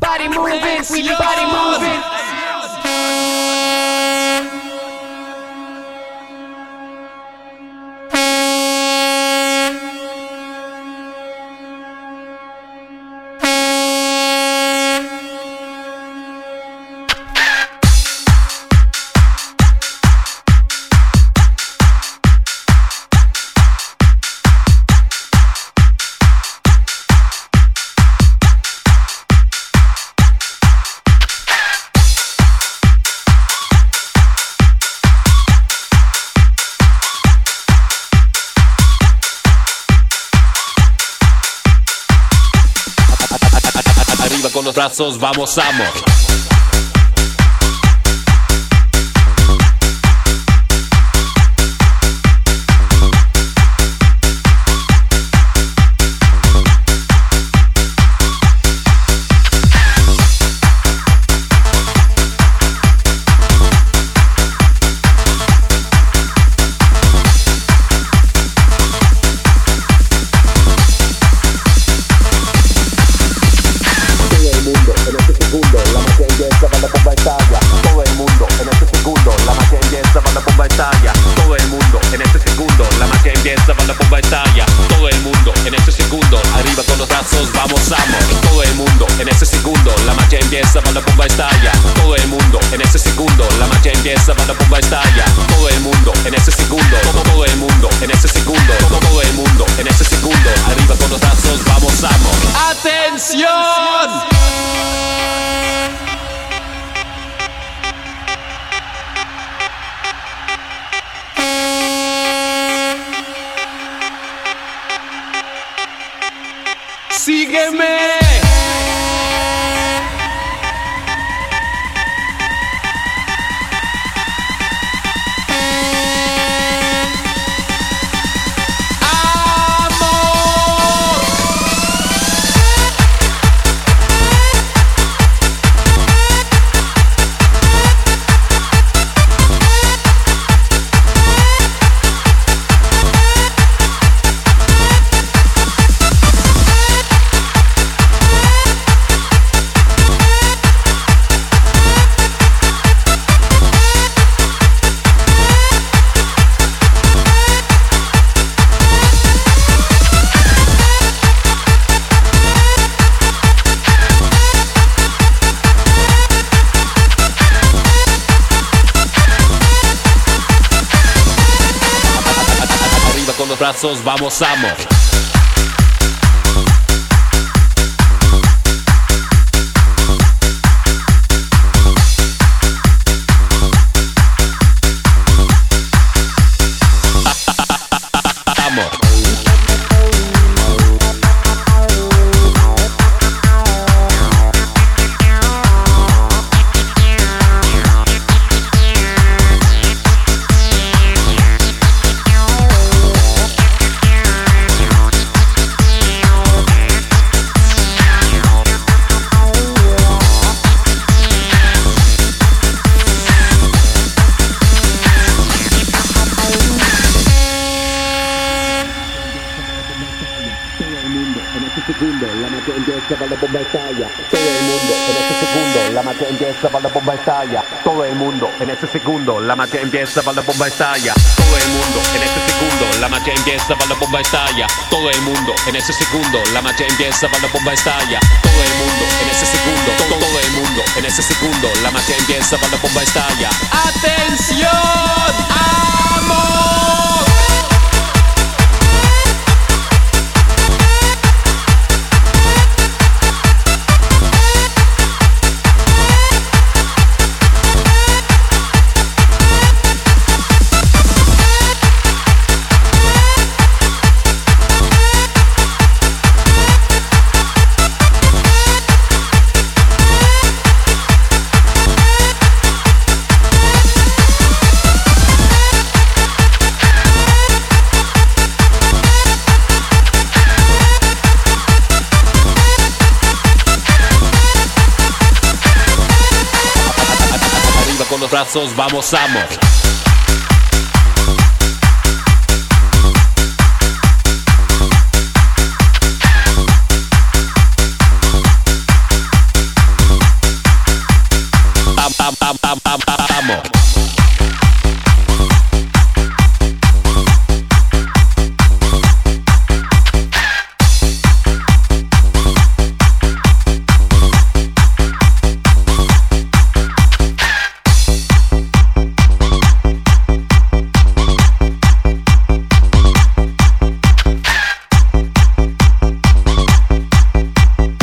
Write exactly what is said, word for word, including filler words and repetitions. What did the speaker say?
body moving, with your body moving. Arriba con los brazos, vamos, amor. Todo el mundo en este segundo, la magia empieza cuando la bomba estalla. Todo el mundo en este segundo, la magia empieza cuando la bomba estalla. Todo el mundo en este segundo, arriba con los brazos, vamos, amor. Todo el mundo en este segundo, la magia empieza cuando la bomba estalla. Todo el mundo en este segundo, la magia empieza cuando la bomba estalla. Todo el mundo en este segundo, todo, todo el mundo en este segundo, todo, todo el mundo en este segundo, arriba con los brazos, vamos, amor. ¡Atención! ¡Sígueme! Con los brazos, vamos, amor. Segundo, la magia empieza cuando la bomba estalla. Todo el mundo en ese segundo, la magia empieza cuando la bomba estalla. Todo el mundo en ese segundo, la magia empieza cuando la bomba estalla. Todo el mundo en ese segundo, la magia empieza cuando la bomba estalla. Todo el mundo en ese segundo, la magia empieza cuando la bomba estalla. Todo el mundo en ese segundo, todo, todo el mundo en ese segundo, la magia empieza cuando la bomba estalla. ¡Atención! ¡Amor! Con los brazos, vamos, amor.